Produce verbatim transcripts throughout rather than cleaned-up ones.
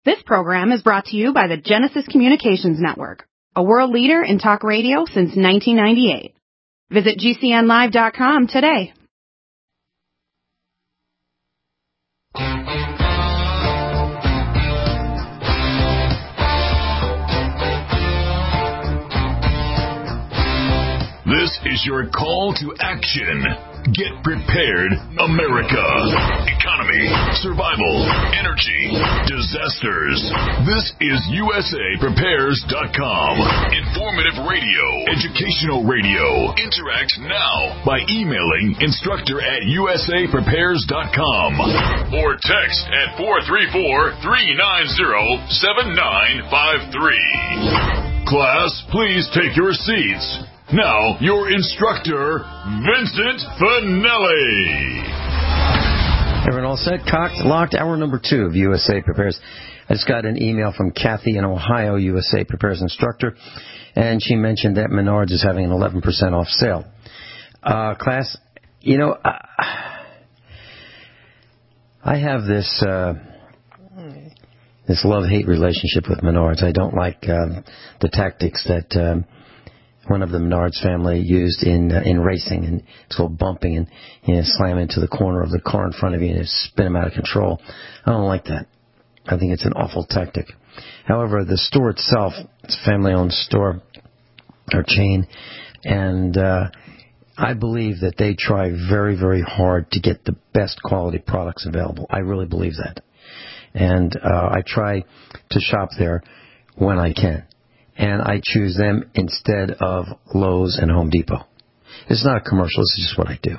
This program is brought to you by the Genesis Communications Network, a world leader in talk radio since nineteen ninety-eight. Visit G C N live dot com today. This is your call to action. Get prepared, America. Economy, survival, energy, disasters. This is U S A Prepares dot com. Informative radio, educational radio. Interact now by emailing instructor at U S A Prepares dot com or text at four three four, three nine zero, seven nine five three. Class, please take your seats. Now, your instructor, Vincent Finelli. Everyone all set? Cocked, locked, hour number two of U S A Prepares. I just got an email from Kathy in Ohio, U S A Prepares instructor, and she mentioned that Menards is having an eleven percent off sale. Uh, class, you know, I, I have this uh, this love-hate relationship with Menards. I don't like um, the tactics that Um, one of the Menards family used in uh, in racing, and it's called bumping, and you know, slam into the corner of the car in front of you and spin them out of control. I don't like that. I think it's an awful tactic. However, the store itself, it's a family-owned store or chain, and uh, I believe that they try very, very hard to get the best quality products available. I really believe that. And uh, I try to shop there when I can. And I choose them instead of Lowe's and Home Depot. It's not a commercial. This is just what I do.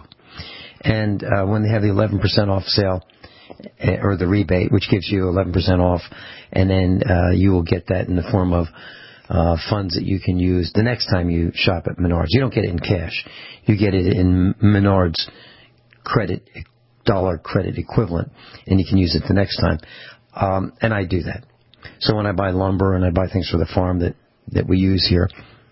And uh, when they have the eleven percent off sale, uh, or the rebate, which gives you eleven percent off, and then uh, you will get that in the form of uh, funds that you can use the next time you shop at Menards. You don't get it in cash. You get it in Menards credit, dollar credit equivalent, and you can use it the next time. Um, and I do that. So when I buy lumber and I buy things for the farm that, that we use here,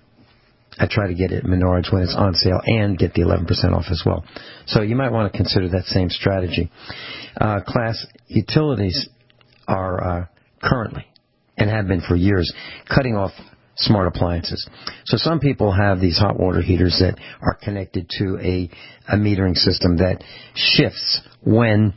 I try to get it at Menards when it's on sale and get the eleven percent off as well. So you might want to consider that same strategy. Uh, class, utilities are uh, currently, and have been for years, cutting off smart appliances. So some people have these hot water heaters that are connected to a, a metering system that shifts when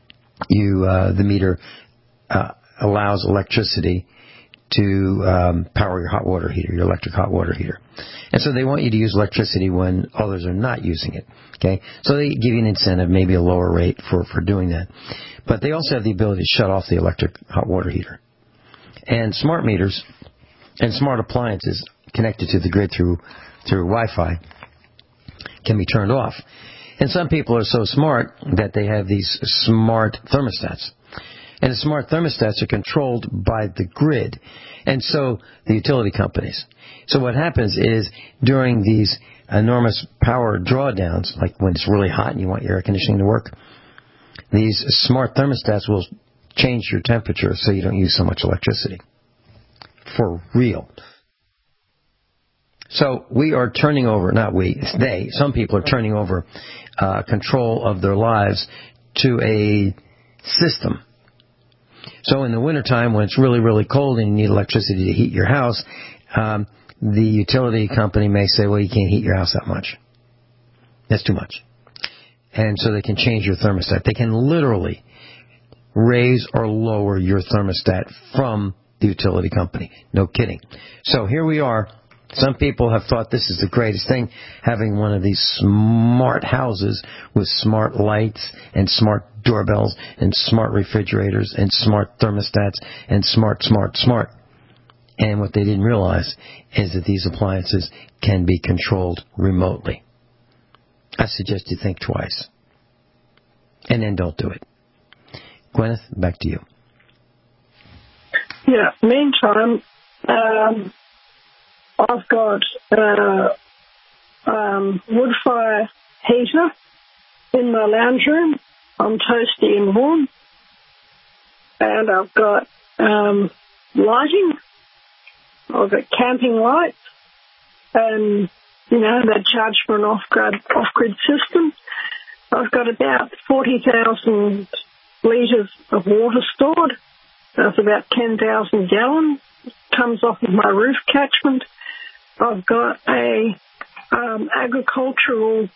you uh, the meter uh, allows electricity to um, power your hot water heater, your electric hot water heater. And so they want you to use electricity when others are not using it. Okay, so they give you an incentive, maybe a lower rate for, for doing that. But they also have the ability to shut off the electric hot water heater. And smart meters and smart appliances connected to the grid through through Wi-Fi can be turned off. And some people are so smart that they have these smart thermostats. And the smart thermostats are controlled by the grid, and so the utility companies. So what happens is during these enormous power drawdowns, like when it's really hot and you want your air conditioning to work, these smart thermostats will change your temperature so you don't use so much electricity. For real. So we are turning over, not we, they, some people are turning over uh, control of their lives to a system. So in the wintertime, when it's really, really cold and you need electricity to heat your house, um, the utility company may say, well, you can't heat your house that much. That's too much. And so they can change your thermostat. They can literally raise or lower your thermostat from the utility company. No kidding. So here we are. Some people have thought this is the greatest thing, having one of these smart houses with smart lights and smart doorbells and smart refrigerators and smart thermostats and smart, smart, smart. And what they didn't realize is that these appliances can be controlled remotely. I suggest you think twice. And then don't do it. Gwyneth, back to you. Yeah, meantime, um, I've got uh, um, wood fire heater in my lounge room. I'm toasty and warm. And I've got um, lighting. I've got camping lights. And, you know, they charge for an off-grid, off-grid system. I've got about forty thousand litres of water stored. That's about ten thousand gallons. It comes off of my roof catchment. I've got a um, agricultural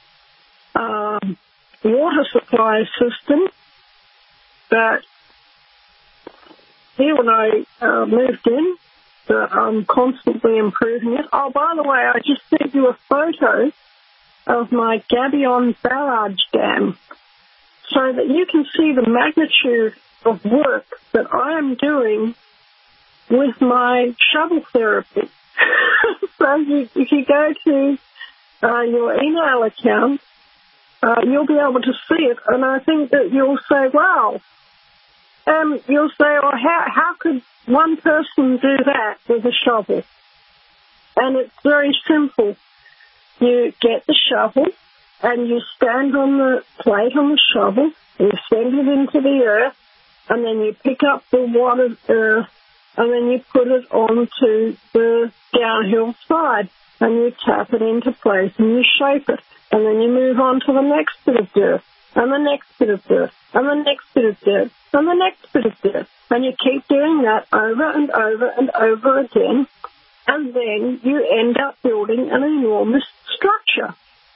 um, water supply system that here when I uh, moved in, that I'm constantly improving it. Oh, by the way, I just sent you a photo of my Gabion Barrage Dam so that you can see the magnitude of work that I am doing with my shovel therapy. So you, if you go to uh, your email account, uh, you'll be able to see it, and I think that you'll say, wow. Um, you'll say, oh, how, how could one person do that with a shovel? And it's very simple. You get the shovel, and you stand on the plate on the shovel, you send it into the earth, and then you pick up the watered earth, and then you put it onto the downhill side, and you tap it into place, and you shape it, and then you move on to the next bit of dirt, and the next bit of dirt, and the next bit of dirt, and the next bit of dirt. And you keep doing that over and over and over again, and then you end up building an enormous structure.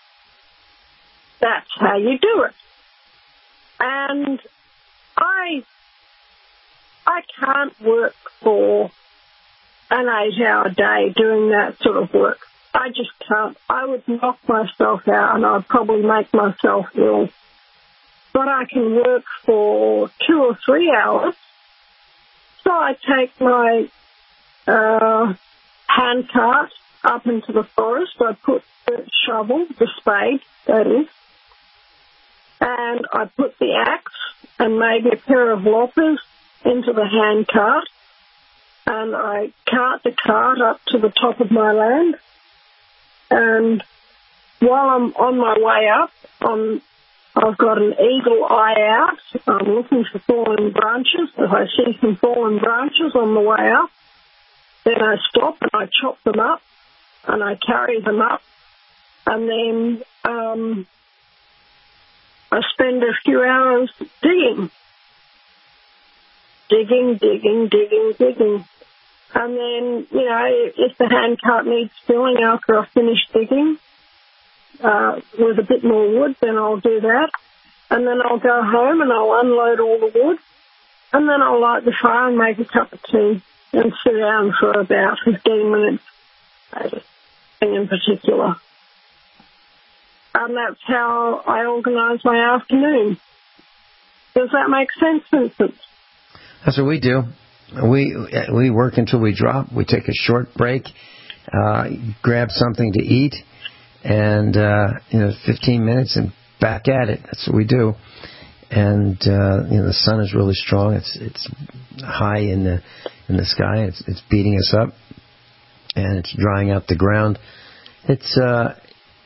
That's how you do it. And I I can't work for an eight-hour day doing that sort of work. I just can't. I would knock myself out, and I'd probably make myself ill. But I can work for two or three hours. So I take my uh, hand cart up into the forest. I put the shovel, the spade, that is, and I put the axe and maybe a pair of loppers into the hand cart, and I cart the cart up to the top of my land. And while I'm on my way up, I'm I've got an eagle eye out. I'm looking for fallen branches. If I see some fallen branches on the way up, then I stop and I chop them up and I carry them up. And then um, I spend a few hours digging. Digging, digging, digging, digging. And then, you know, if the hand cart needs filling after I finish digging, Uh, with a bit more wood, then I'll do that. And then I'll go home and I'll unload all the wood. And then I'll light the fire and make a cup of tea and sit down for about fifteen minutes, in particular. And that's how I organise my afternoon. Does that make sense, Vincent? That's what we do. We we work until we drop. We take a short break, uh, grab something to eat, and uh, you know, fifteen minutes and back at it. That's what we do. And uh, you know, the sun is really strong. It's it's high in the in the sky. It's it's beating us up, and it's drying out the ground. It's uh,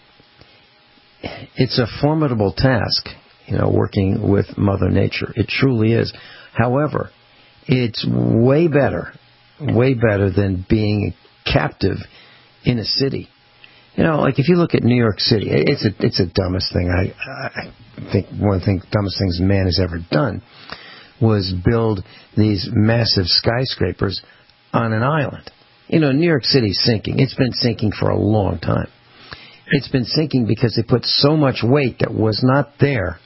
it's a formidable task, you know, working with Mother Nature. It truly is. However, it's way better, way better than being captive in a city. You know, like if you look at New York City, it's a it's the dumbest thing. I, I think one of the thing, dumbest things man has ever done was build these massive skyscrapers on an island. You know, New York City's sinking. It's been sinking for a long time. It's been sinking because they put so much weight that was not there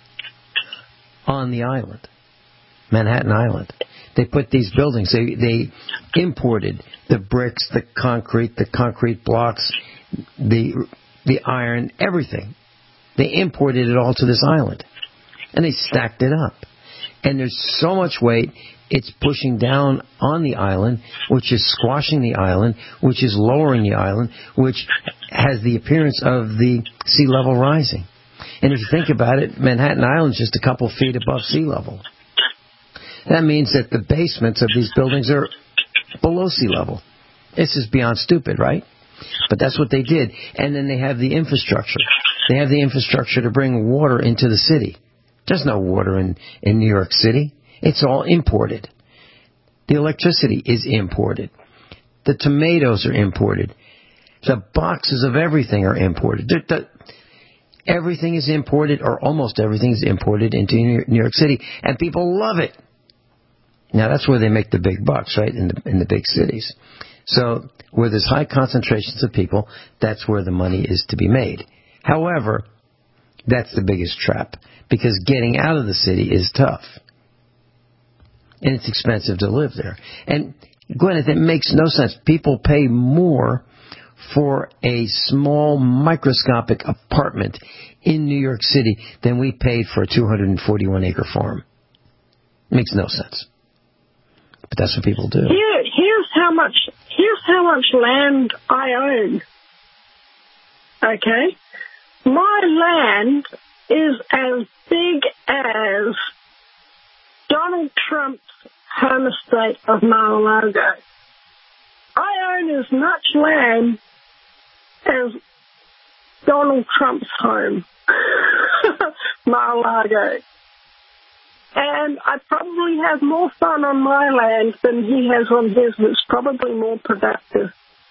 on the island, Manhattan Island. They put these buildings. They they imported the bricks, the concrete, the concrete blocks, the the iron, everything. They imported it all to this island, and they stacked it up. And there's so much weight, it's pushing down on the island, which is squashing the island, which is lowering the island, which has the appearance of the sea level rising. And if you think about it, Manhattan Island is just a couple feet above sea level. That means that the basements of these buildings are below sea level. This is beyond stupid, right? But that's what they did. And then they have the infrastructure. They have the infrastructure to bring water into the city. There's no water in, in New York City. It's all imported. The electricity is imported. The tomatoes are imported. The boxes of everything are imported. The, the, everything is imported, or almost everything is imported into New York City. And people love it. Now, that's where they make the big bucks, right, in the, in the big cities. So where there's high concentrations of people, that's where the money is to be made. However, that's the biggest trap, because getting out of the city is tough. And it's expensive to live there. And, Gwyneth, it makes no sense. People pay more for a small microscopic apartment in New York City than we paid for a two hundred forty-one acre farm. It makes no sense. But that's what people do. Here, here's how much, here's how much land I own. Okay? My land is as big as Donald Trump's home estate of Mar-a-Lago. I own as much land as Donald Trump's home, Mar-a-Lago. And I probably have more fun on my land than he has on his, and it's probably more productive.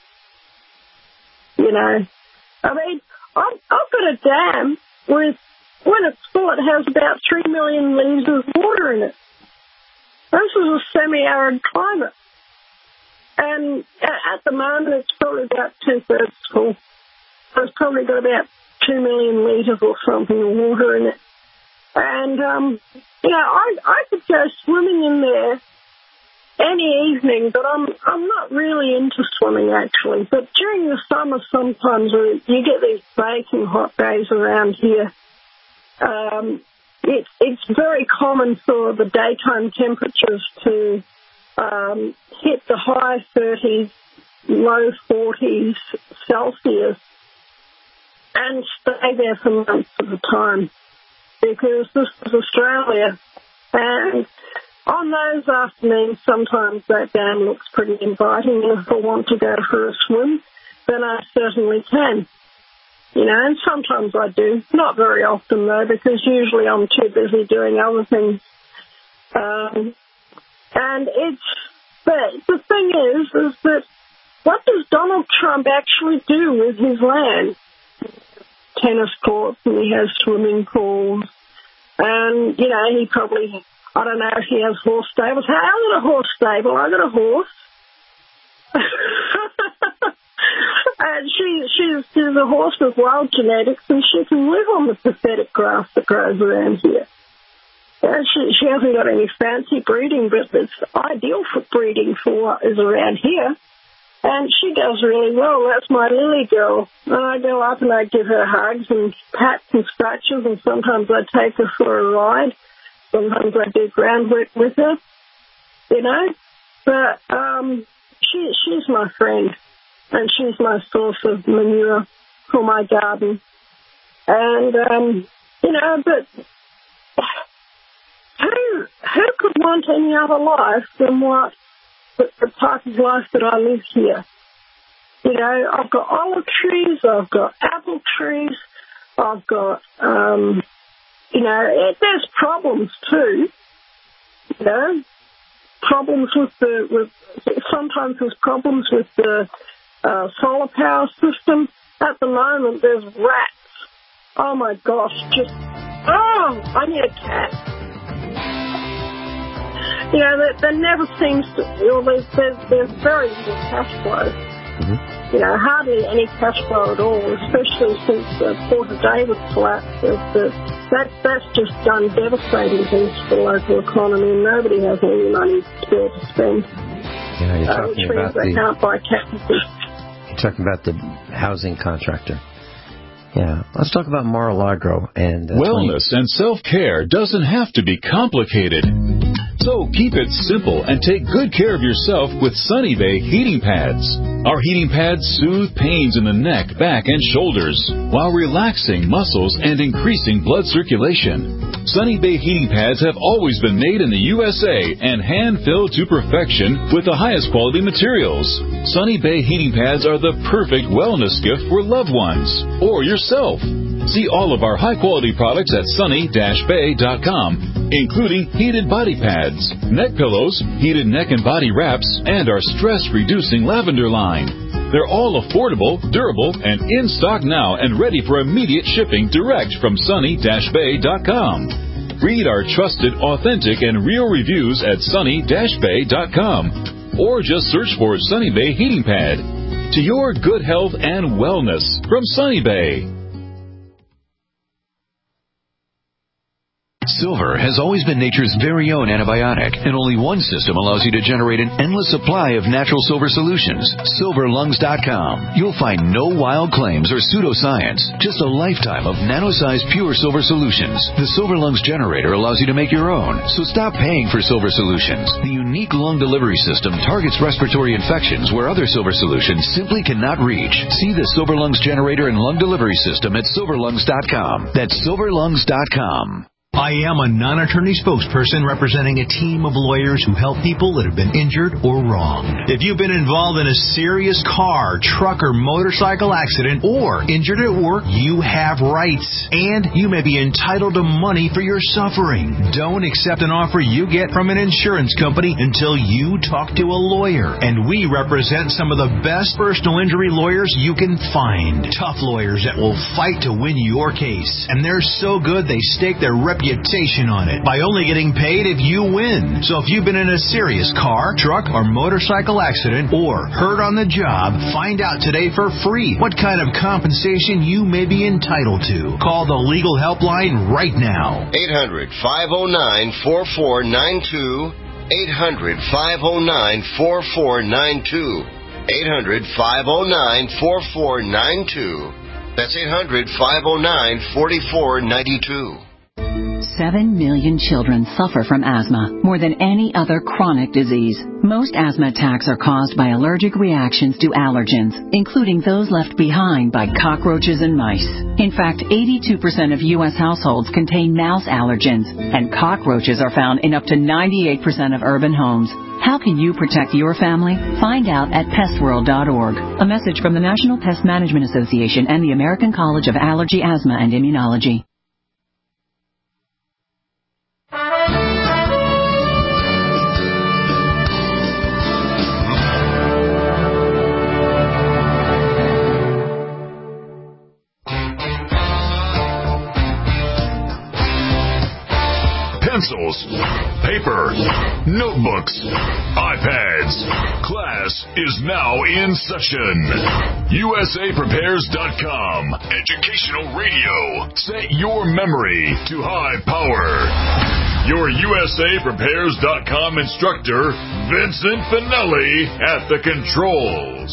You know, I mean, I've, I've got a dam with, when it's full, it has about three million litres of water in it. This is a semi-arid climate. And at the moment, it's probably about two-thirds full. So it's probably got about two million litres or something of water in it. And, um, you know, I, I could go swimming in there any evening, but I'm I'm not really into swimming, actually. But during the summer, sometimes you get these baking hot days around here. Um, it, it's very common for the daytime temperatures to um, hit the high thirties, low forties Celsius and stay there for months at a time, because this is Australia. And on those afternoons, sometimes that dam looks pretty inviting, and if I want to go for a swim, then I certainly can. You know, and sometimes I do. Not very often, though, because usually I'm too busy doing other things. Um, and it's, but the thing is, is that what does Donald Trump actually do with his land? Tennis courts, and he has swimming pools. And, you know, he probably, I don't know if he has horse stables. Hey, I got a horse stable. I got a horse. And she, she's, she's a horse with wild genetics, and she can live on the pathetic grass that grows around here. And she, she hasn't got any fancy breeding, but it's ideal for breeding for what is around here. And she does really well. That's my Lily girl. And I go up and I give her hugs and pats and scratches, and sometimes I take her for a ride. Sometimes I do groundwork with her, you know. But um, she, she's my friend, and she's my source of manure for my garden. And, um, you know, but who, who could want any other life than what the, the type of life that I live here? You know, I've got olive trees, I've got apple trees, I've got, um, you know, it, there's problems too, you know, problems with the, with, sometimes there's problems with the uh, solar power system. At the moment, there's rats. Oh my gosh, just, oh, I need a cat. You know, there, there never seems to, or there's, there's, there's very little cash flow. Mm-hmm. You know, hardly any cash flow at all, especially since the Port of David collapsed. The, that, that's just done devastating things for the local economy, and nobody has any money still to spend. Yeah, you're talking uh, which about means they the, can't buy cactuses. You're talking about the housing contractor. Yeah. Let's talk about Mar-a-Lago. And uh, wellness and self-care doesn't have to be complicated. So keep it simple and take good care of yourself with Sunny Bay heating pads. Our heating pads soothe pains in the neck, back, and shoulders while relaxing muscles and increasing blood circulation. Sunny Bay heating pads have always been made in the U S A and hand-filled to perfection with the highest quality materials. Sunny Bay heating pads are the perfect wellness gift for loved ones or yourself. See all of our high-quality products at sunny dash bay dot com, including heated body pads, neck pillows, heated neck and body wraps, and our stress-reducing lavender line. They're all affordable, durable, and in stock now and ready for immediate shipping direct from sunny dash bay dot com. Read our trusted, authentic, and real reviews at sunny dash bay dot com or just search for Sunny Bay Heating Pad. To your good health and wellness from Sunny Bay. Silver has always been nature's very own antibiotic, and only one system allows you to generate an endless supply of natural silver solutions. silver lungs dot com. You'll find no wild claims or pseudoscience, just a lifetime of nano-sized pure silver solutions. The Silver Lungs generator allows you to make your own, so stop paying for silver solutions. The unique lung delivery system targets respiratory infections where other silver solutions simply cannot reach. See the Silver Lungs generator and lung delivery system at silver lungs dot com. That's silver lungs dot com. I am a non-attorney spokesperson representing a team of lawyers who help people that have been injured or wronged. If you've been involved in a serious car, truck, or motorcycle accident or injured at work, you have rights, and you may be entitled to money for your suffering. Don't accept an offer you get from an insurance company until you talk to a lawyer, and we represent some of the best personal injury lawyers you can find. Tough lawyers that will fight to win your case, and they're so good they stake their reputation on it by only getting paid if you win. So if you've been in a serious car, truck, or motorcycle accident or hurt on the job, find out today for free what kind of compensation you may be entitled to. Call the legal helpline right now. eight hundred, five oh nine, four four nine two. eight hundred, five oh nine, four four nine two. eight hundred, five oh nine, four four nine two. That's eight hundred, five oh nine, four four nine two. Seven million children suffer from asthma, more than any other chronic disease. Most asthma attacks are caused by allergic reactions to allergens, including those left behind by cockroaches and mice. In fact, eighty-two percent of U S households contain mouse allergens, and cockroaches are found in up to ninety-eight percent of urban homes. How can you protect your family? Find out at pest world dot org. A message from the National Pest Management Association and the American College of Allergy, Asthma, and Immunology. Pencils, paper, notebooks, iPads. Class is now in session. U S A Prepares dot com. Educational radio. Set your memory to high power. Your U S A Prepares dot com instructor, Vincent Finelli, at the controls.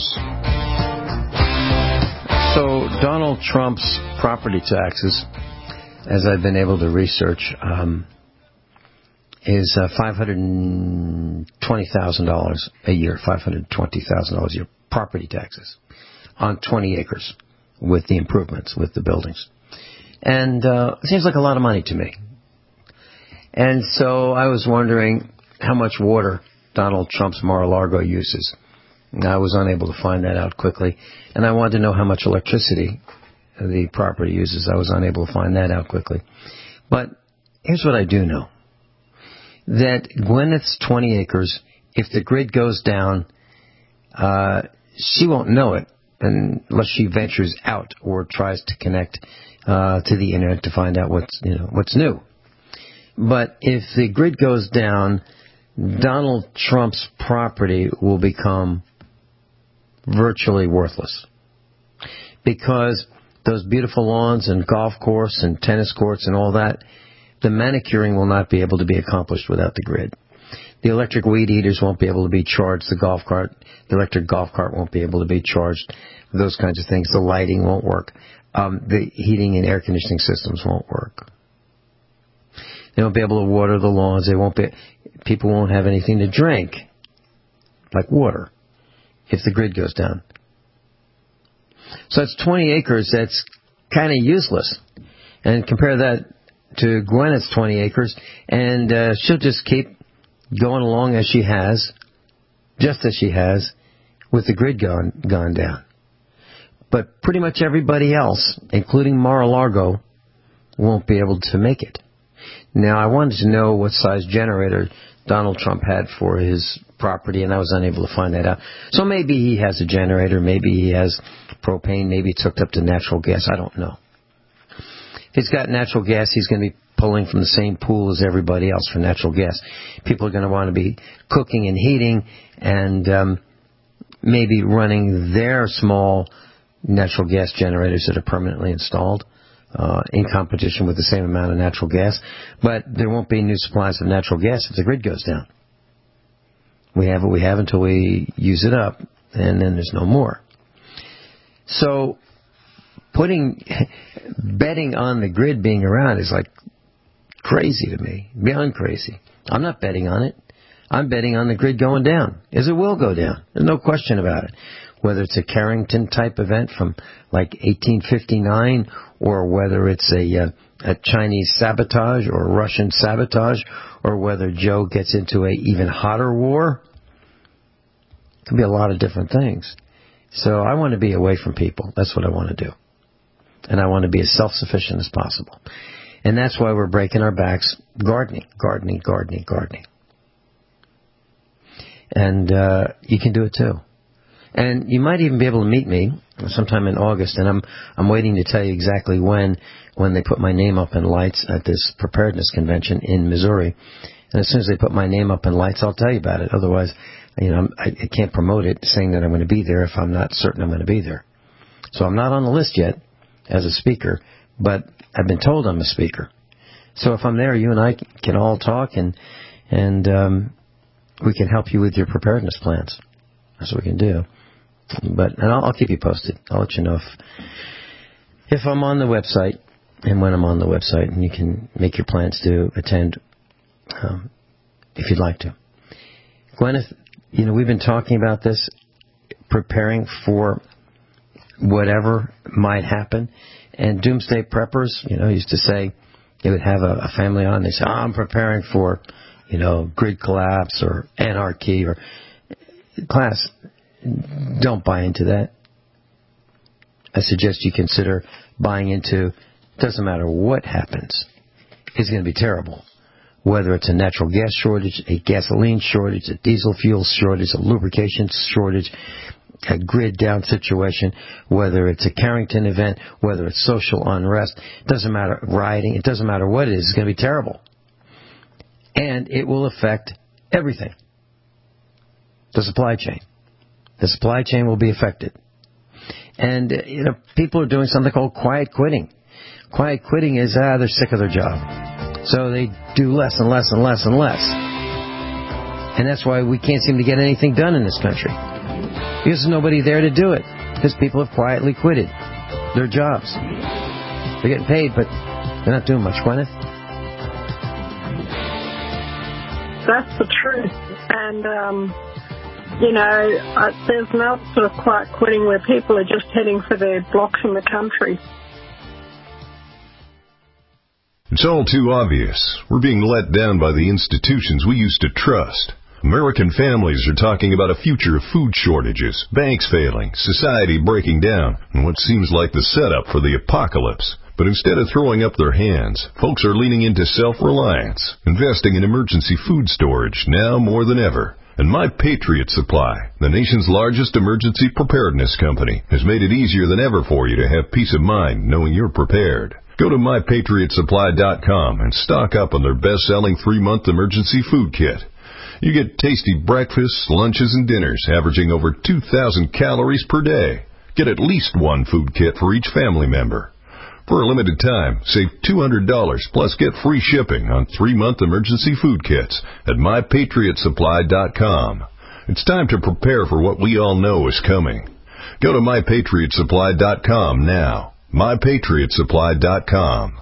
So Donald Trump's property taxes, as I've been able to research, um, is uh, five hundred twenty thousand dollars a year, five hundred twenty thousand dollars a year, property taxes on twenty acres with the improvements, with the buildings. And uh, it seems like a lot of money to me. And so I was wondering how much water Donald Trump's Mar-a-Lago uses. And I was unable to find that out quickly. And I wanted to know how much electricity the property uses. I was unable to find that out quickly. But here's what I do know. That Gwyneth's twenty acres, if the grid goes down, uh, she won't know it unless she ventures out or tries to connect uh, to the internet to find out what's, you know, what's new. But if the grid goes down, Donald Trump's property will become virtually worthless. Because those beautiful lawns and golf course and tennis courts and all that, the manicuring will not be able to be accomplished without the grid. The electric weed eaters won't be able to be charged. The golf cart, the electric golf cart won't be able to be charged. Those kinds of things. The lighting won't work. Um, the heating and air conditioning systems won't work. They won't be able to water the lawns. They won't be. People won't have anything to drink, like water, if the grid goes down. So that's twenty acres. That's kind of useless. And compare that to Gwyneth's twenty acres, and uh, she'll just keep going along as she has, just as she has, with the grid gone, gone down. But pretty much everybody else, including Mar-a-Lago, won't be able to make it. Now, I wanted to know what size generator Donald Trump had for his property, and I was unable to find that out. So maybe he has a generator, maybe he has propane, maybe it's hooked up to natural gas, I don't know. If he's got natural gas, he's going to be pulling from the same pool as everybody else for natural gas. People are going to want to be cooking and heating and um, maybe running their small natural gas generators that are permanently installed uh, in competition with the same amount of natural gas. But there won't be new supplies of natural gas if the grid goes down. We have what we have until we use it up, and then there's no more. So putting, betting on the grid being around is like crazy to me, beyond crazy. I'm not betting on it. I'm betting on the grid going down, as it will go down. There's no question about it. Whether it's a Carrington-type event from like eighteen fifty-nine, or whether it's a, uh, a Chinese sabotage or a Russian sabotage, or whether Joe gets into a even hotter war. It could be a lot of different things. So I want to be away from people. That's what I want to do. And I want to be as self-sufficient as possible. And that's why we're breaking our backs gardening, gardening, gardening, gardening. And uh, you can do it too. And you might even be able to meet me sometime in August, and I'm I'm waiting to tell you exactly when when they put my name up in lights at this preparedness convention in Missouri. And as soon as they put my name up in lights, I'll tell you about it. Otherwise, you know, I, I can't promote it saying that I'm going to be there if I'm not certain I'm going to be there. So I'm not on the list yet as a speaker, but I've been told I'm a speaker. So if I'm there, you and I can all talk, and and um, we can help you with your preparedness plans. That's what we can do. But and I'll, I'll keep you posted. I'll let you know if if I'm on the website and when I'm on the website, and you can make your plans to attend um, if you'd like to. Gwyneth, you know, we've been talking about this, preparing for whatever might happen. And doomsday preppers, you know, used to say they would have a, a family on. They say, oh, I'm preparing for, you know, grid collapse or anarchy or class. Don't buy into that. I suggest you consider buying into, doesn't matter what happens, it's going to be terrible. Whether it's a natural gas shortage, a gasoline shortage, a diesel fuel shortage, a lubrication shortage, a grid down situation, whether it's a Carrington event, whether it's social unrest, it doesn't matter, rioting, it doesn't matter what it is, it's going to be terrible. And it will affect everything. The supply chain. The supply chain will be affected. And, you know, people are doing something called quiet quitting. Quiet quitting is, ah, they're sick of their job. So they do less and less and less and less. And that's why we can't seem to get anything done in this country. Because there's nobody there to do it. Because people have quietly quitted their jobs. They're getting paid, but they're not doing much. Gwyneth? That's the truth. And, um, you know, uh, there's another sort of quiet quitting where people are just heading for their blocks in the country. It's all too obvious. We're being let down by the institutions we used to trust. American families are talking about a future of food shortages, banks failing, society breaking down, and what seems like the setup for the apocalypse. But instead of throwing up their hands, folks are leaning into self-reliance, investing in emergency food storage now more than ever. And My Patriot Supply, the nation's largest emergency preparedness company, has made it easier than ever for you to have peace of mind knowing you're prepared. Go to my patriot supply dot com and stock up on their best-selling three-month emergency food kit. You get tasty breakfasts, lunches, and dinners averaging over two thousand calories per day. Get at least one food kit for each family member. For a limited time, save two hundred dollars plus get free shipping on three-month emergency food kits at my patriot supply dot com. It's time to prepare for what we all know is coming. Go to my patriot supply dot com now. my patriot supply dot com.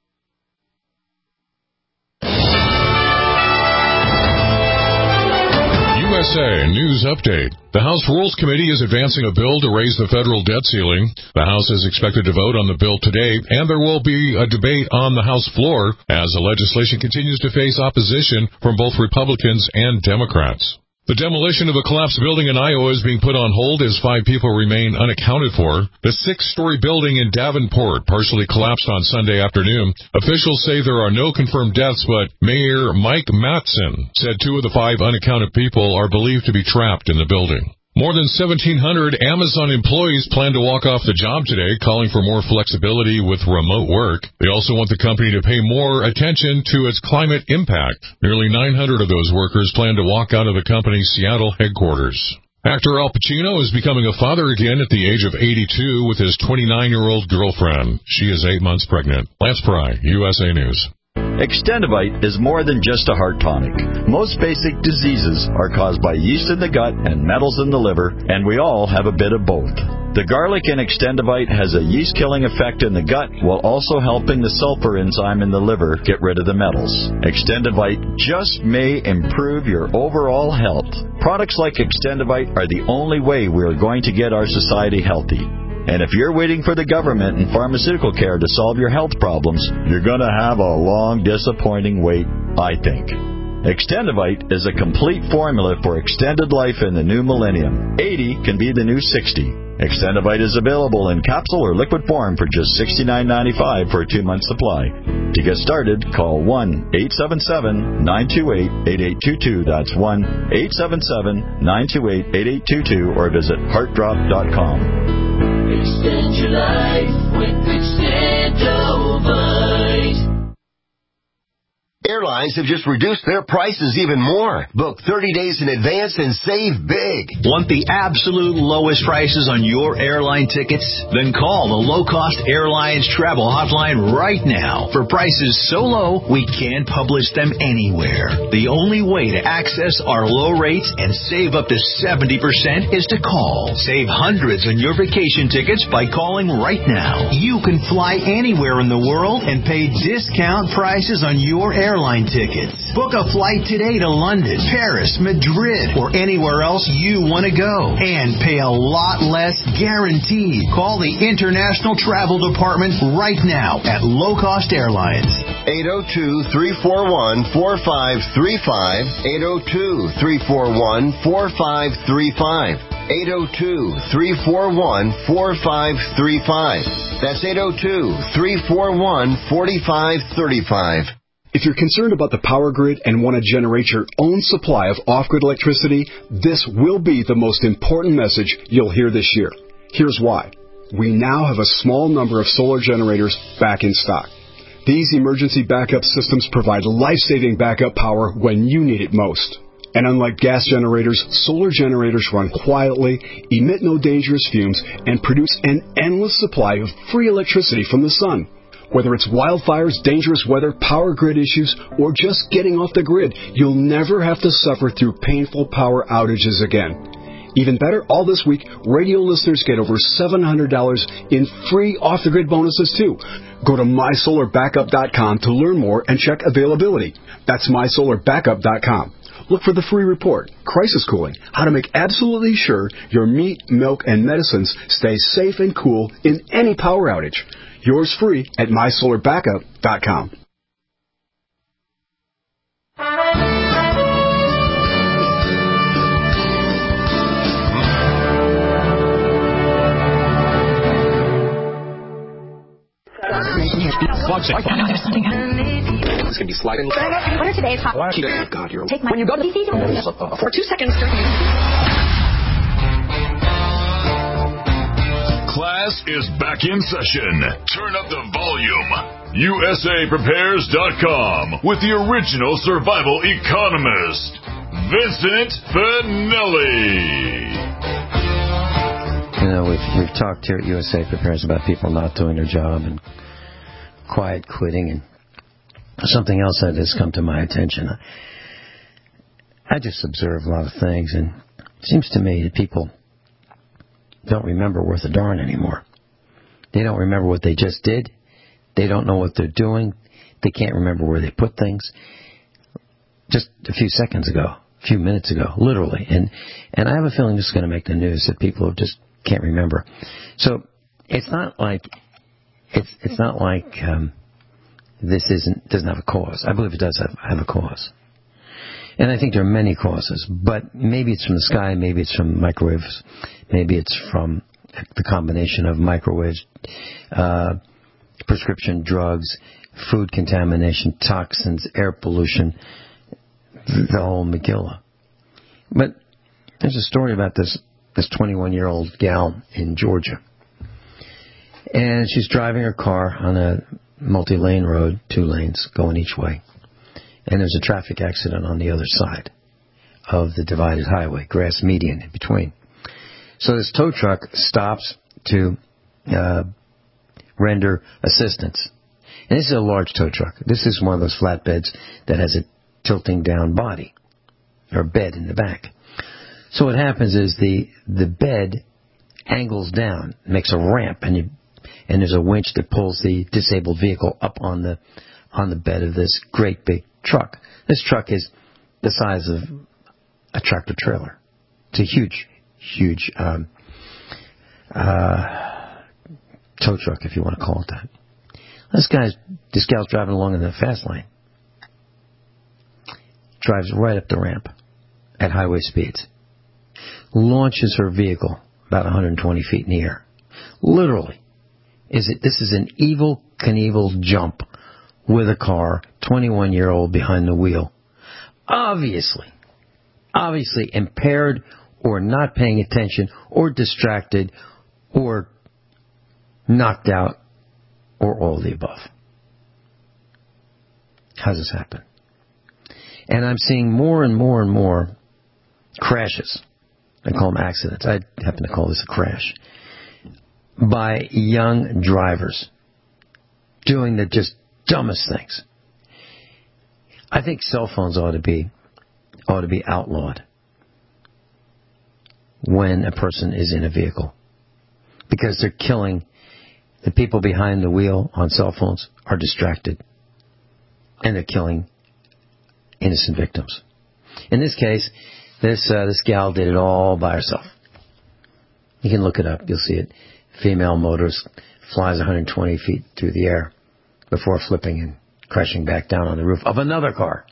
U S A News Update. The House Rules Committee is advancing a bill to raise the federal debt ceiling. The House is expected to vote on the bill today, and there will be a debate on the House floor as the legislation continues to face opposition from both Republicans and Democrats. The demolition of a collapsed building in Iowa is being put on hold as five people remain unaccounted for. The six-story building in Davenport partially collapsed on Sunday afternoon. Officials say there are no confirmed deaths, but Mayor Mike Mattson said two of the five unaccounted people are believed to be trapped in the building. More tthan seventeen hundred Amazon employees plan to walk off the job today, calling for more flexibility with remote work. They also want the company to pay more attention to its climate impact. Nearly nine hundred of those workers plan to walk out of the company's Seattle headquarters. Actor Al Pacino is becoming a father again at the age of eighty-two with his twenty-nine-year-old girlfriend. She is eight months pregnant. Lance Pry, U S A News. Extendivite is more than just a heart tonic. Most basic diseases are caused by yeast in the gut and metals in the liver, and we all have a bit of both. The garlic in Extendivite has a yeast-killing effect in the gut while also helping the sulfur enzyme in the liver get rid of the metals. Extendivite just may improve your overall health. Products like Extendivite are the only way we are going to get our society healthy. And if you're waiting for the government and pharmaceutical care to solve your health problems, you're going to have a long, disappointing wait, I think. Extendivite is a complete formula for extended life in the new millennium. eighty can be the new sixty. Extendivite is available in capsule or liquid form for just sixty-nine ninety-five for a two-month supply. To get started, call one eight seven seven, nine two eight, eight eight two two. That's one eight seven seven, nine two eight, eight eight two two or visit heart drop dot com. Extend your life with Extendivite. Airlines have just reduced their prices even more. Book thirty days in advance and save big. Want the absolute lowest prices on your airline tickets? Then call the Low Cost Airlines Travel Hotline right now. For prices so low, we can't publish them anywhere. The only way to access our low rates and save up to seventy percent is to call. Save hundreds on your vacation tickets by calling right now. You can fly anywhere in the world and pay discount prices on your airline Airline tickets. Book a flight today to London, Paris, Madrid, or anywhere else you want to go. And pay a lot less guaranteed. Call the International Travel Department right now at Low Cost Airlines. eight oh two, three four one, four five three five. eight oh two, three four one, four five three five. eight oh two, three four one, four five three five. That's eight oh two, three four one, four five three five. If you're concerned about the power grid and want to generate your own supply of off-grid electricity, this will be the most important message you'll hear this year. Here's why. We now have a small number of solar generators back in stock. These emergency backup systems provide life-saving backup power when you need it most. And unlike gas generators, solar generators run quietly, emit no dangerous fumes, and produce an endless supply of free electricity from the sun. Whether it's wildfires, dangerous weather, power grid issues, or just getting off the grid, you'll never have to suffer through painful power outages again. Even better, all this week, radio listeners get over seven hundred dollars in free off-the-grid bonuses, too. Go to my solar backup dot com to learn more and check availability. That's my solar backup dot com. Look for the free report, Crisis Cooling, how to make absolutely sure your meat, milk, and medicines stay safe and cool in any power outage. Yours free at my solar backup dot com. One second. I know there's something. It's going to be sliding. What are today's hot? Oh, God, you're... Take my... When you go to the C C for two seconds... Class is back in session. Turn up the volume. U S A Prepares dot com with the original survival economist, Vincent Finelli. You know, we've, we've talked here at U S A Prepares about people not doing their job and quiet quitting, and something else that has come to my attention. I just observe a lot of things, and it seems to me that people don't remember worth a darn anymore. They don't remember what they just did. They don't know what they're doing. They can't remember where they put things. Just a few seconds ago, a few minutes ago, literally. And and I have a feeling this is going to make the news, that people just can't remember. So it's not like it's it's not like um, this isn't doesn't have a cause. I believe it does have, have a cause. And I think there are many causes, but maybe it's from the sky, maybe it's from microwaves, maybe it's from the combination of microwaves, uh, prescription drugs, food contamination, toxins, air pollution, the whole Megillah. But there's a story about this this twenty-one-year-old gal in Georgia. And she's driving her car on a multi-lane road, two lanes going each way. And there's a traffic accident on the other side of the divided highway, grass median in between. So this tow truck stops to uh, render assistance. And this is a large tow truck. This is one of those flatbeds that has a tilting down body, or bed in the back. So what happens is the the bed angles down, makes a ramp, and you, and there's a winch that pulls the disabled vehicle up on the on the bed of this great big truck. This truck is the size of a tractor trailer. It's a huge, huge um, uh, tow truck, if you want to call it that. This guy's, this gal's driving along in the fast lane. Drives right up the ramp at highway speeds. Launches her vehicle about one hundred twenty feet in the air. Literally. Is it? This is an Evel Knievel jump with a car, twenty-one-year-old behind the wheel. Obviously, obviously impaired or not paying attention or distracted or knocked out or all of the above. How does this happen? And I'm seeing more and more and more crashes. I call them accidents. I happen to call this a crash. By young drivers doing the just dumbest things. I think cell phones ought to be ought to be outlawed when a person is in a vehicle, because they're killing the people behind the wheel on cell phones are distracted, and they're killing innocent victims. In this case, this uh, this gal did it all by herself. You can look it up. You'll see it. Female motorist flies one hundred twenty feet through the air before flipping and crashing back down on the roof of another car.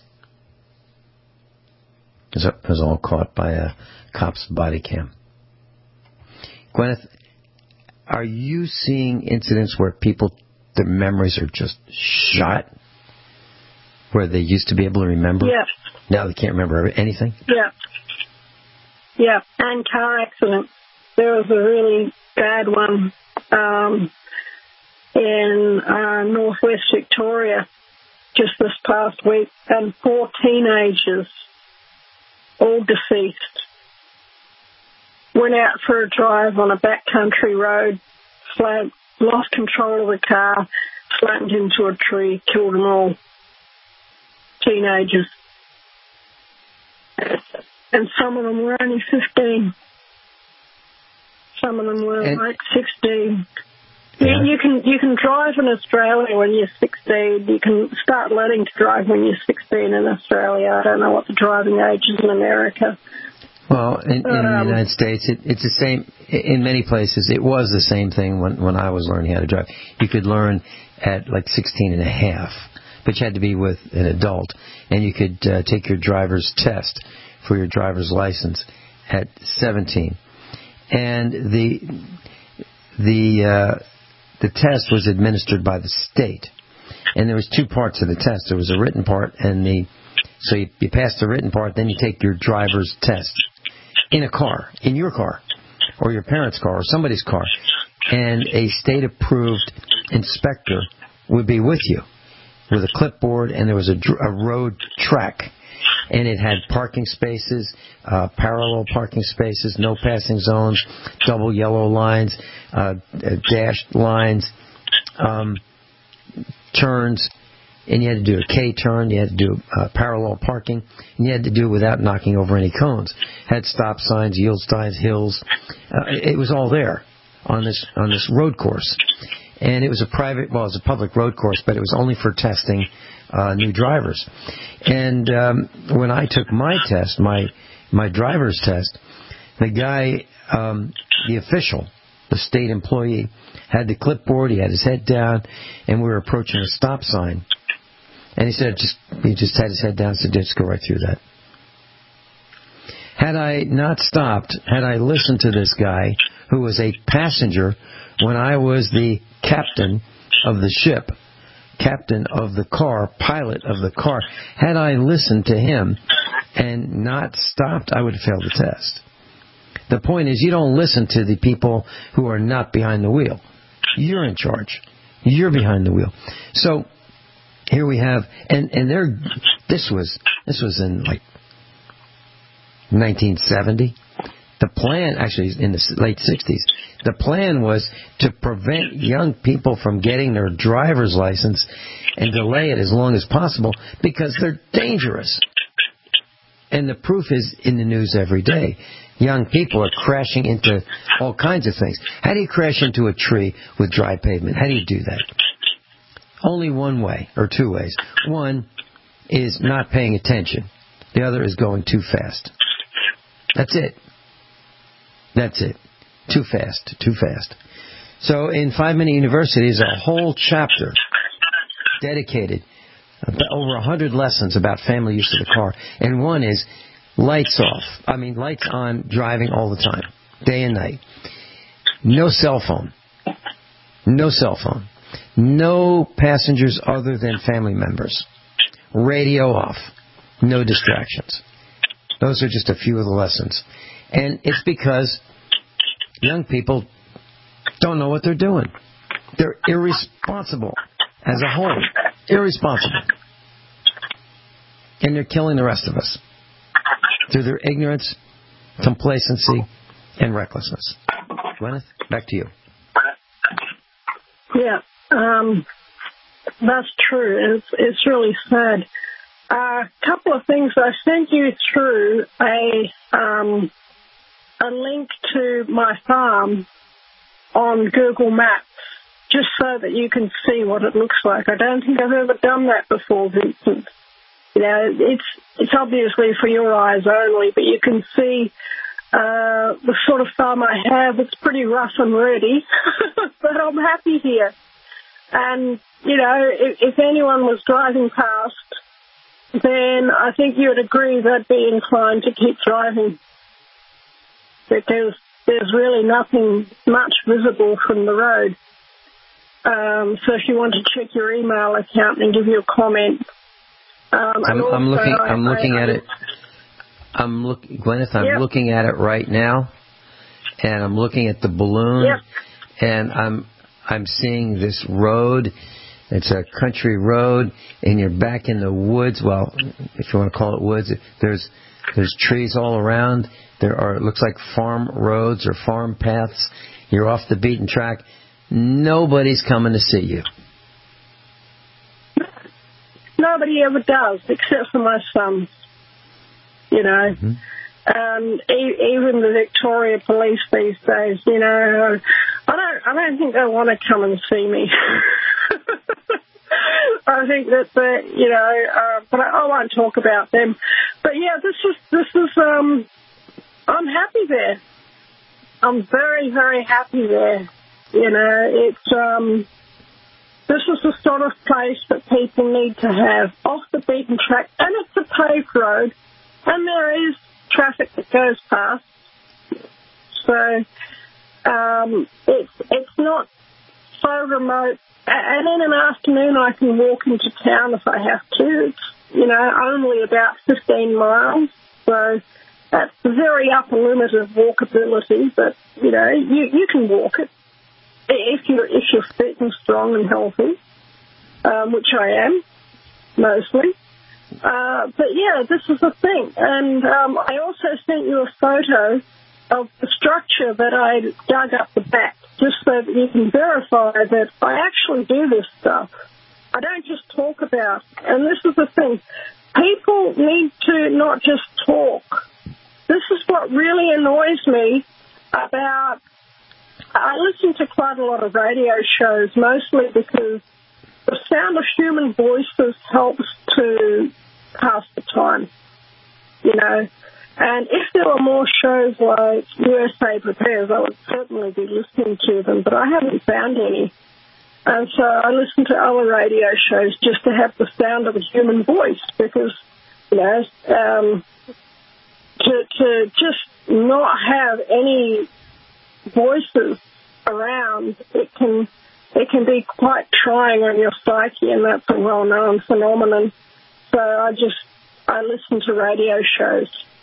It was all caught by a cop's body cam. Gwyneth, are you seeing incidents where people, their memories are just shot? Where they used to be able to remember? Yeah. Now they can't remember anything? Yeah. Yeah, and car accidents. There was a really bad one um, in uh, northwest Victoria just this past week, and four teenagers, all deceased, went out for a drive on a backcountry road, flat, lost control of the car, slammed into a tree, killed them all. Teenagers. And some of them were only fifteen. Some of them were and, like sixteen. Yeah. You, you can you can drive in Australia when you're sixteen. You can start learning to drive when you're sixteen in Australia. I don't know what the driving age is in America. Well, in, in um, the United States, it, it's the same. In many places, it was the same thing when, when I was learning how to drive. You could learn at like sixteen and a half, but you had to be with an adult. And you could uh, take your driver's test for your driver's license at seventeen. And the the uh, the test was administered by the state, and there was two parts of the test. There was a written part, and the so you, you pass the written part, then you take your driver's test in a car, in your car, or your parents' car, or somebody's car, and a state-approved inspector would be with you with a clipboard, and there was a, a road track. And it had parking spaces, uh, parallel parking spaces, no passing zones, double yellow lines, uh, dashed lines, um, turns, and you had to do a K turn, you had to do uh, parallel parking, and you had to do it without knocking over any cones. Had stop signs, yield signs, hills. Uh, it was all there on this on this road course. And it was a private, well, it was a public road course, but it was only for testing uh, new drivers. And um, when I took my test, my my driver's test, the guy, um, the official, the state employee, had the clipboard, he had his head down, and we were approaching a stop sign. And he said, just he just had his head down and said, just go right through that. Had I not stopped, had I listened to this guy, who was a passenger when I was the captain of the ship, captain of the car, pilot of the car, had I listened to him and not stopped, I would have failed the test. The point is you don't listen to the people who are not behind the wheel. You're in charge. You're behind the wheel. So here we have, and, and they're, this was, this was in like nineteen seventy. The plan, actually in the late sixties, the plan was to prevent young people from getting their driver's license and delay it as long as possible because they're dangerous. And the proof is in the news every day. Young people are crashing into all kinds of things. How do you crash into a tree with dry pavement? How do you do that? Only one way, or two ways. One is not paying attention. The other is going too fast. That's it. That's it. Too fast. Too fast. So in Five Minute University is a whole chapter dedicated, over a hundred lessons about family use of the car. And one is lights off. I mean, lights on, driving all the time, day and night. No cell phone. No cell phone. No passengers other than family members. Radio off. No distractions. Those are just a few of the lessons. And it's because young people don't know what they're doing. They're irresponsible as a whole. Irresponsible. And they're killing the rest of us through their ignorance, complacency, and recklessness. Gwyneth, back to you. Yeah, um, that's true. It's, it's really sad. A uh, couple of things. I sent you through a um, a link to my farm on Google Maps, just so that you can see what it looks like. I don't think I've ever done that before, Vincent. You know, it's it's obviously for your eyes only, but you can see uh, the sort of farm I have. It's pretty rough and ready, but I'm happy here. And, you know, if, if anyone was driving past, then I think you would agree they'd be inclined to keep driving, because there's really nothing much visible from the road. Um, so if you want to check your email account and give you a comment. Um, I'm, also, I'm looking. I, I'm looking I, at it. I'm look, Gwyneth. I'm yep. looking at it right now, and I'm looking at the balloon, yep. and I'm I'm seeing this road. It's a country road, and you're back in the woods. Well, if you want to call it woods, there's there's trees all around. There are, it looks like farm roads or farm paths. You're off the beaten track. Nobody's coming to see you. Nobody ever does, except for my son. You know, mm-hmm. um, e- even the Victoria Police these days. You know, I don't, I don't think they want to come and see me. I think that the, you know, uh, but I, I won't talk about them. But yeah, this is this is. Um, I'm happy there. I'm very, very happy there. You know, it's um. This is the sort of place that people need to have, off the beaten track, and it's a paved road, and there is traffic that goes past. So um, it's it's not so remote. And in an afternoon, I can walk into town if I have to. It's, you know, only about fifteen miles, so that's the very upper limit of walkability. But you know, you you can walk it. If you're, if you're fit and strong and healthy, um, which I am, mostly. Uh, but yeah, this is the thing. And um, I also sent you a photo of the structure that I dug up the back, just so that you can verify that I actually do this stuff. I don't just talk about it. And this is the thing. People need to not just talk. This is what really annoys me about... I listen to quite a lot of radio shows, mostly because the sound of human voices helps to pass the time, you know. And if there were more shows like U S A Prepares, I would certainly be listening to them, but I haven't found any. And so I listen to other radio shows just to have the sound of a human voice, because, you know, um, to, to just not have any voices around, it can it can be quite trying on your psyche, and that's a well-known phenomenon. So I just I listen to radio shows,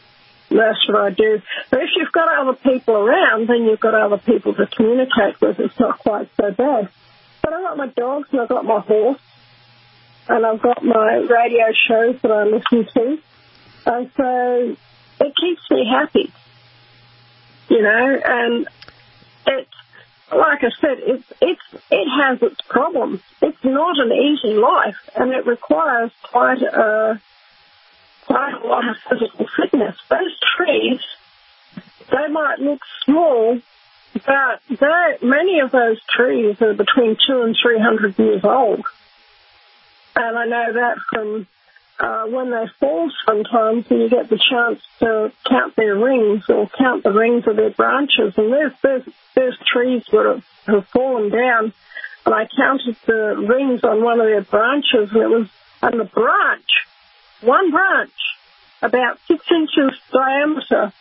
that's what I do. But if you've got other people around, then you've got other people to communicate with. It's not quite so bad. But I've got my dogs and I've got my horse and I've got my radio shows that I listen to. And so it keeps me happy, you know, and it's, like I said, it's, it's, it has its problems. It's not an easy life, and it requires quite a, quite a lot of physical fitness. Those trees, they might look small, but they, many of those trees are between two and three hundred years old. And I know that from uh, when they fall sometimes, and you get the chance to count their rings or count the rings of their branches. And there's, there's, there's trees that have, have fallen down, and I counted the rings on one of their branches, and it was, and the branch, one branch, about six inches diameter,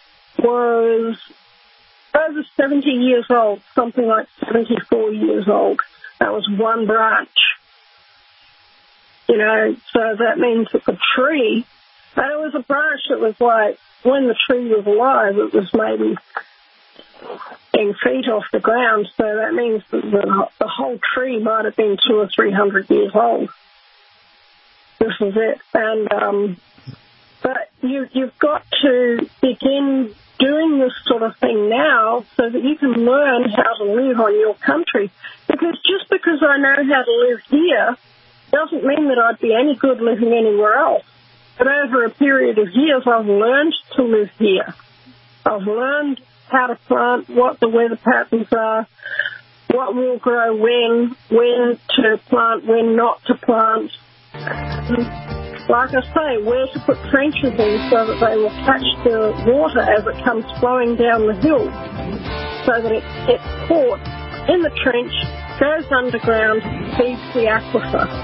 was over seventy years old, something like seventy-four years old. That was one branch. You know, so that means that the tree, and it was a branch that was like, when the tree was alive, it was maybe ten feet off the ground, so that means that the, the whole tree might have been two or three hundred years old. This is it. And, um, but you, you've got to begin doing this sort of thing now so that you can learn how to live on your country. Because just because I know how to live here doesn't mean that I'd be any good living anywhere else. But over a period of years, I've learned to live here. I've learned how to plant, what the weather patterns are, what will grow when, when to plant, when not to plant. Like I say, where to put trenches in so that they will catch the water as it comes flowing down the hill, so that it gets caught in the trench, goes underground, feeds the aquifer.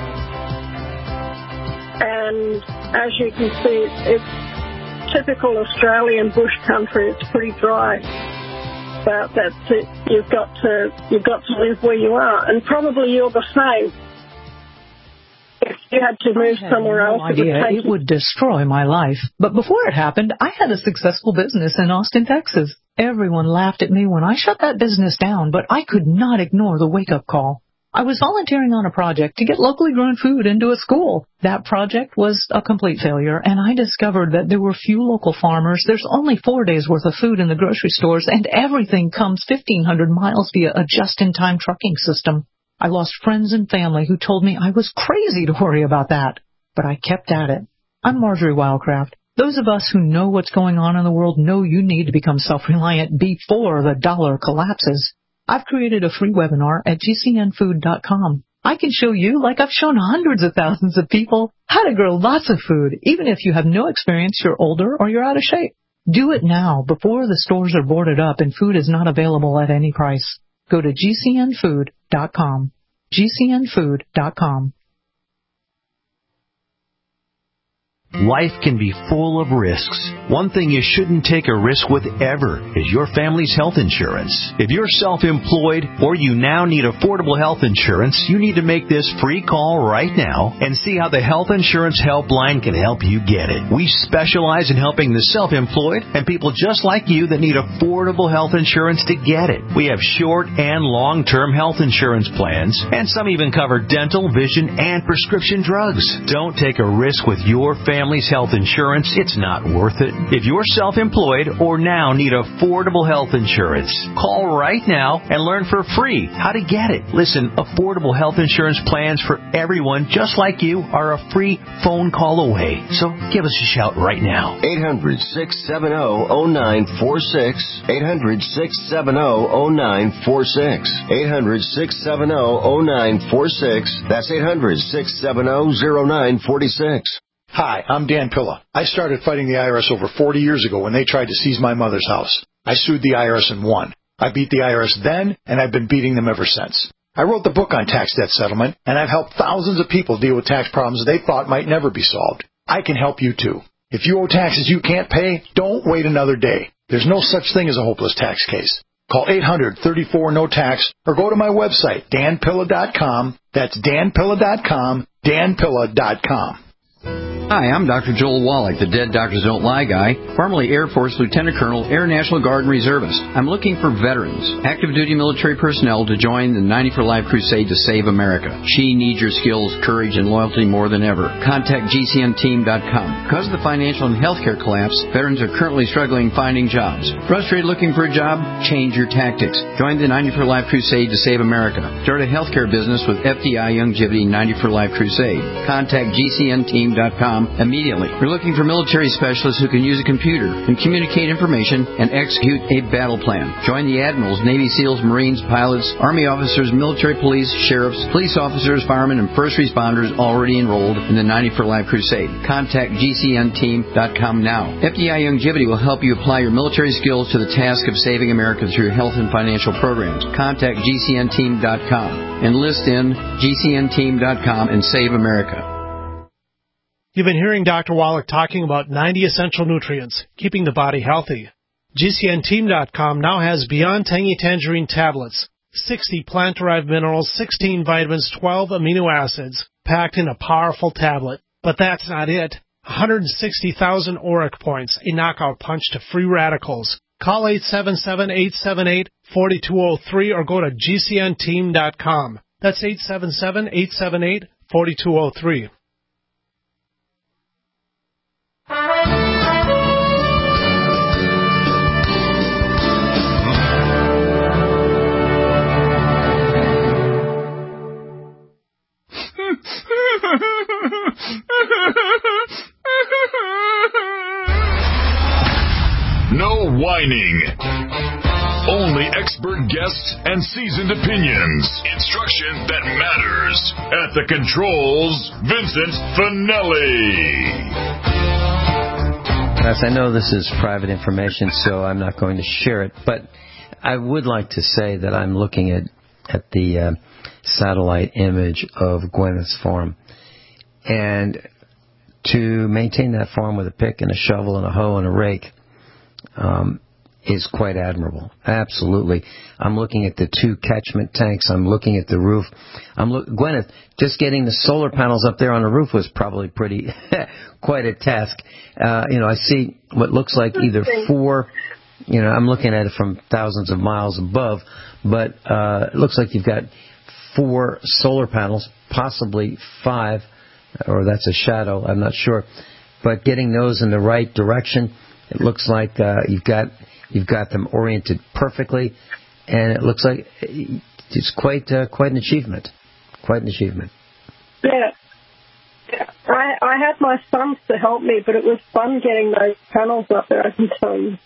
And as you can see, it's, it's typical Australian bush country. It's pretty dry, but that's it. You've got to you've got to live where you are, and probably you're the same. If you had to move somewhere no else, idea. it would, take it would destroy my life. But before it happened, I had a successful business in Austin, Texas. Everyone laughed at me when I shut that business down, but I could not ignore the wake-up call. I was volunteering on a project to get locally grown food into a school. That project was a complete failure, and I discovered that there were few local farmers. There's only four days' worth of food in the grocery stores, and everything comes fifteen hundred miles via a just-in-time trucking system. I lost friends and family who told me I was crazy to worry about that, but I kept at it. I'm Marjorie Wildcraft. Those of us who know what's going on in the world know you need to become self-reliant before the dollar collapses. I've created a free webinar at G C N food dot com. I can show you, like I've shown hundreds of thousands of people, how to grow lots of food, even if you have no experience, you're older, or you're out of shape. Do it now before the stores are boarded up and food is not available at any price. Go to G C N food dot com. G C N food dot com. Life can be full of risks. One thing you shouldn't take a risk with ever is your family's health insurance. If you're self-employed or you now need affordable health insurance, you need to make this free call right now and see how the Health Insurance Helpline can help you get it. We specialize in helping the self-employed and people just like you that need affordable health insurance to get it. We have short and long-term health insurance plans, and some even cover dental, vision, and prescription drugs. Don't take a risk with your family. Family's health insurance, it's not worth it. If you're self-employed or now need affordable health insurance, call right now and learn for free how to get it. Listen, affordable health insurance plans for everyone just like you are a free phone call away. So give us a shout right now. eight hundred, six seven zero, zero nine four six. eight hundred, six seven zero, zero nine four six. eight hundred, six seven zero, zero nine four six. That's eight hundred, six seven zero, zero nine four six. Hi, I'm Dan Pilla. I started fighting the I R S over forty years ago when they tried to seize my mother's house. I sued the I R S and won. I beat the I R S then, and I've been beating them ever since. I wrote the book on tax debt settlement, and I've helped thousands of people deal with tax problems they thought might never be solved. I can help you too. If you owe taxes you can't pay, don't wait another day. There's no such thing as a hopeless tax case. Call eight hundred, thirty-four, no tax or go to my website, Dan Pilla dot com. That's Dan Pilla dot com, Dan Pilla dot com. Hi, I'm Doctor Joel Wallach, the Dead Doctors Don't Lie guy, formerly Air Force Lieutenant Colonel, Air National Guard and Reservist. I'm looking for veterans, active duty military personnel to join the ninety for Life crusade to save America. She needs your skills, courage, and loyalty more than ever. Contact G C N team dot com. Because of the financial and healthcare collapse, veterans are currently struggling finding jobs. Frustrated looking for a job? Change your tactics. Join the ninety for Life crusade to save America. Start a healthcare business with F D I Longevity ninety for Life crusade. Contact G C N team dot com immediately. We're looking for military specialists who can use a computer and communicate information and execute a battle plan. Join the admirals, Navy SEALs, Marines, pilots, Army officers, military police, sheriffs, police officers, firemen, and first responders already enrolled in the ninety for Life crusade. Contact G C N team dot com now. F D I Longevity will help you apply your military skills to the task of saving America through health and financial programs. Contact G C N team dot com. Enlist in G C N team dot com and save America. You've been hearing Doctor Wallach talking about ninety essential nutrients, keeping the body healthy. G C N team dot com now has Beyond Tangy Tangerine tablets, sixty plant-derived minerals, sixteen vitamins, twelve amino acids, packed in a powerful tablet. But that's not it. one hundred sixty thousand auric points, a knockout punch to free radicals. Call eight seven seven, eight seven eight, four two zero three or go to G C N team dot com. That's eight seven seven, eight seven eight, four two zero three. No whining. Only expert guests and seasoned opinions. Instruction that matters. At the controls, Vincent Finelli. Yes, I know this is private information, so I'm not going to share it, but I would like to say that I'm looking at, at the uh, satellite image of Gwyneth's farm. And to maintain that farm with a pick and a shovel and a hoe and a rake um, is quite admirable. Absolutely. I'm looking at the two catchment tanks. I'm looking at the roof. I'm look, Gwyneth, just getting the solar panels up there on the roof was probably pretty, quite a task. Uh, you know, I see what looks like either four, you know, I'm looking at it from thousands of miles above, but uh, it looks like you've got four solar panels, possibly five, or that's a shadow, I'm not sure. But getting those in the right direction, it looks like uh, you've got you've got them oriented perfectly, and it looks like it's quite uh, quite an achievement, quite an achievement. Yeah. yeah, I I had my sons to help me, but it was fun getting those panels up there, I can tell you.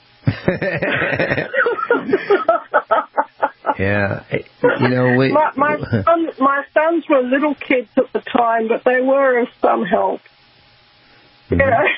Yeah, you know, we, my my, son, my sons were little kids at the time, but they were of some help. Mm-hmm.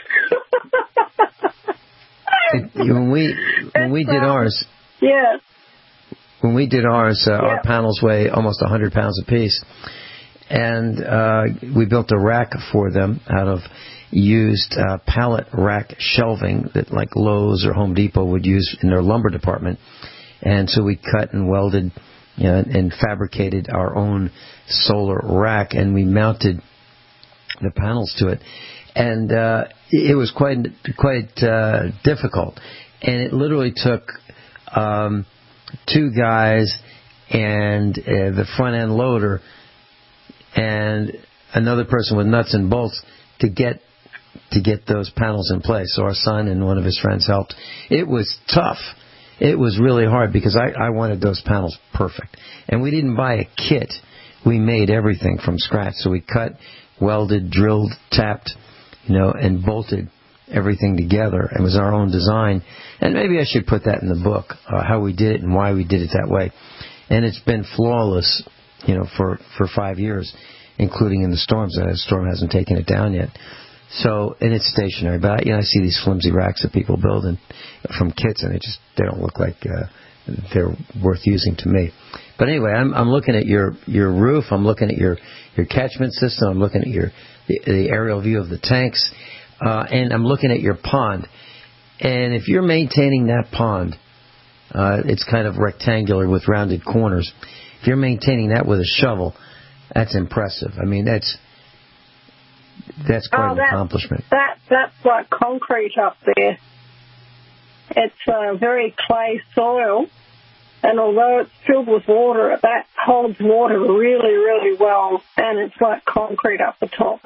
You know? it, when we when we did ours, yeah, when we did ours, uh, yeah. our panels weigh almost one hundred pounds apiece, and uh, we built a rack for them out of used uh, pallet rack shelving that like Lowe's or Home Depot would use in their lumber department. And so we cut and welded, you know, and fabricated our own solar rack, and we mounted the panels to it. And uh, it was quite quite uh, difficult. And it literally took um, two guys and uh, the front end loader and another person with nuts and bolts to get to get those panels in place. So our son and one of his friends helped. It was tough. It was really hard because I, I wanted those panels perfect. And we didn't buy a kit. We made everything from scratch. So we cut, welded, drilled, tapped, you know, and bolted everything together. It was our own design. And maybe I should put that in the book, uh, how we did it and why we did it that way. And it's been flawless, you know, for, for five years, including in the storms. The storm hasn't taken it down yet. So, and it's stationary, but I, you know, I see these flimsy racks that people build and from kits, and they just they don't look like uh, they're worth using to me. But anyway, I'm I'm looking at your your roof, I'm looking at your your catchment system, I'm looking at your the, the aerial view of the tanks, uh, and I'm looking at your pond. And if you're maintaining that pond, uh, it's kind of rectangular with rounded corners. If you're maintaining that with a shovel, that's impressive. I mean, that's that's quite oh, an that, accomplishment. That That's like concrete up there. It's a very clay soil, and although it's filled with water, that holds water really, really well, and it's like concrete up the top.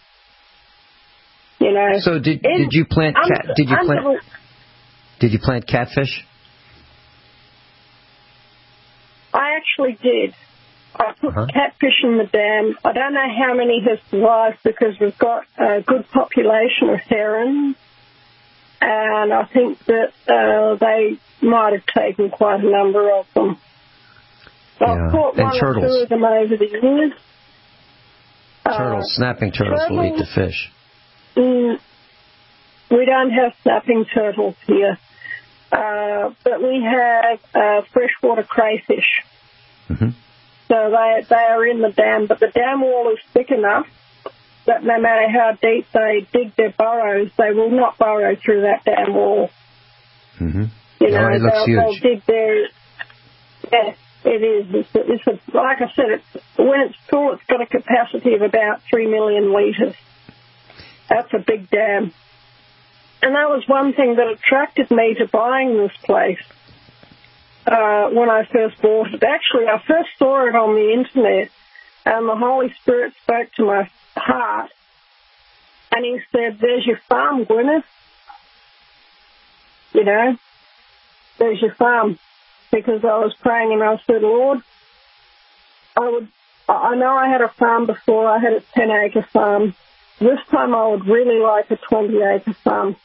You know. So did in, did you plant cat, under, did you plant the, did you plant catfish? I actually did. I put uh-huh. catfish in the dam. I don't know how many have survived because we've got a good population of herons, and I think that uh, they might have taken quite a number of them. So yeah. I've caught and one turtles. or two of them over the years. Turtles, uh, snapping turtles, turtles will eat the fish. Mm, we don't have snapping turtles here, uh, but we have uh, freshwater crayfish. Mm-hmm. So they they are in the dam, but the dam wall is thick enough that no matter how deep they dig their burrows, they will not burrow through that dam wall. Mm-hmm. You know, oh, it looks they'll, huge. they'll dig their... Yeah, it is. It's, a, it's a, like I said, it's, when it's full, it's got a capacity of about three million litres. That's a big dam. And that was one thing that attracted me to buying this place. Uh, when I first bought it. Actually, I first saw it on the internet, and the Holy Spirit spoke to my heart, and he said, there's your farm, Gwyneth. You know, there's your farm. Because I was praying, and I said, Lord, I would. I know I had a farm before. I had a ten-acre farm. This time I would really like a twenty-acre farm.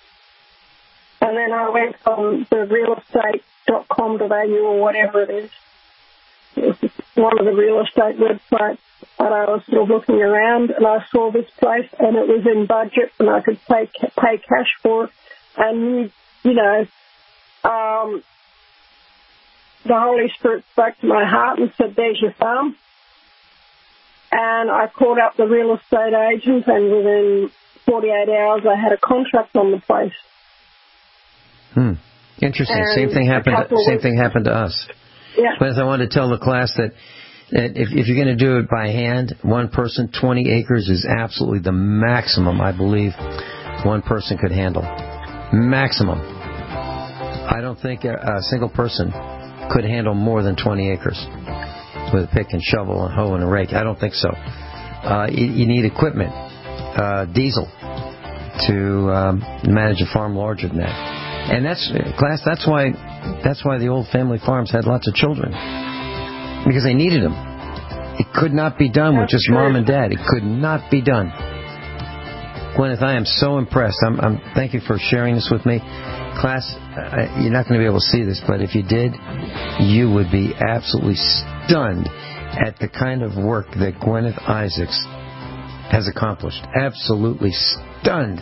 And then I went on the real estate dot com dot a u or whatever it is. It's one of the real estate websites. And I was sort of looking around, and I saw this place, and it was in budget, and I could pay pay cash for it. And, you know, um, the Holy Spirit spoke to my heart and said, there's your farm. And I called up the real estate agent, and within forty-eight hours I had a contract on the place. Hmm. Interesting. And same thing happened. To, same weeks. thing happened to us. Yeah. But I wanted to tell the class that, that if, if you're going to do it by hand, one person, twenty acres is absolutely the maximum I believe one person could handle. Maximum. I don't think a, a single person could handle more than twenty acres with a pick and shovel and hoe and a rake. I don't think so. Uh, you, you need equipment, uh, diesel, to um, manage a farm larger than that. And that's, class, that's why that's why the old family farms had lots of children. Because they needed them. It could not be done with just mom and dad. It could not be done. Gwyneth, I am so impressed. I'm, I'm thank you for sharing this with me. Class, uh, you're not going to be able to see this, but if you did, you would be absolutely stunned at the kind of work that Gwyneth Isaacs has accomplished. Absolutely stunned.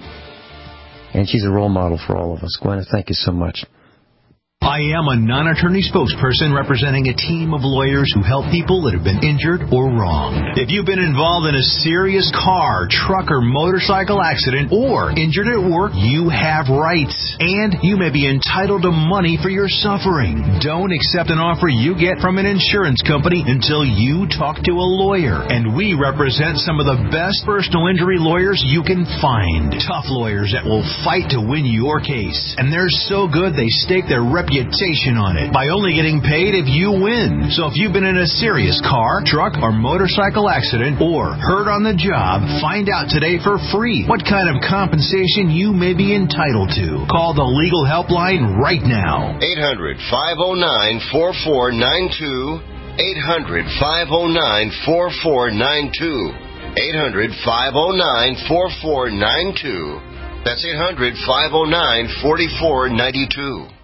And she's a role model for all of us. Gwyneth, thank you so much. I am a non-attorney spokesperson representing a team of lawyers who help people that have been injured or wronged. If you've been involved in a serious car, truck, or motorcycle accident or injured at work, you have rights, and you may be entitled to money for your suffering. Don't accept an offer you get from an insurance company until you talk to a lawyer, and we represent some of the best personal injury lawyers you can find. Tough lawyers that will fight to win your case, and they're so good they stake their reputation on it by only getting paid if you win. So if you've been in a serious car, truck, or motorcycle accident or hurt on the job, find out today for free what kind of compensation you may be entitled to. Call the legal helpline right now. eight hundred, five oh nine, four four nine two. eight hundred, five oh nine, four four nine two. eight hundred, five oh nine, four four nine two. That's eight hundred, five oh nine, four four nine two.